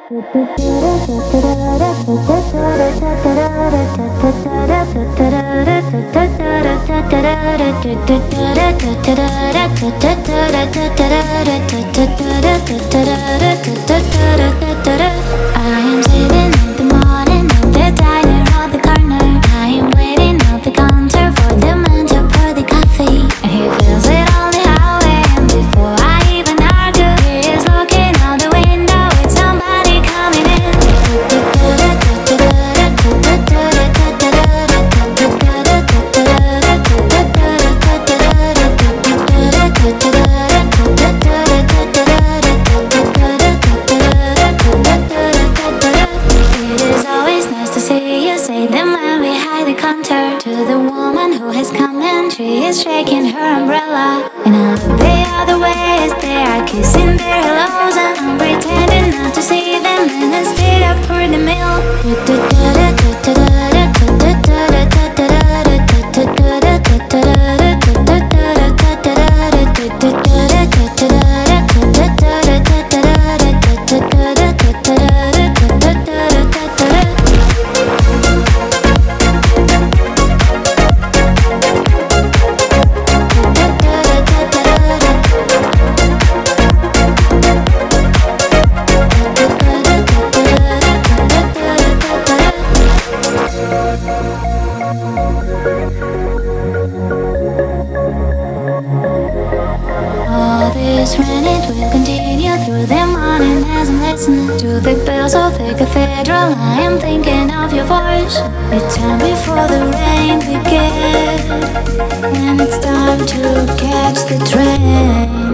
am sitting in the morning at the diner on the corner. I am waiting at the counter for the man to pour the coffee. And he feels it on the highway, and before I even argue, he is looking out the window with somebody coming in. It is always nice to see you, say the man behind the counter. To the woman who has come in, she is shaking her umbrella. And I look the other way as they are kissing their hellos, and I'm pretending not to see them, and instead I pour the milk. All this rain, it will continue through the morning as I'm listening to the bells of the cathedral. I am thinking of your voice. It's time before the rain begins, and it's time to catch the train.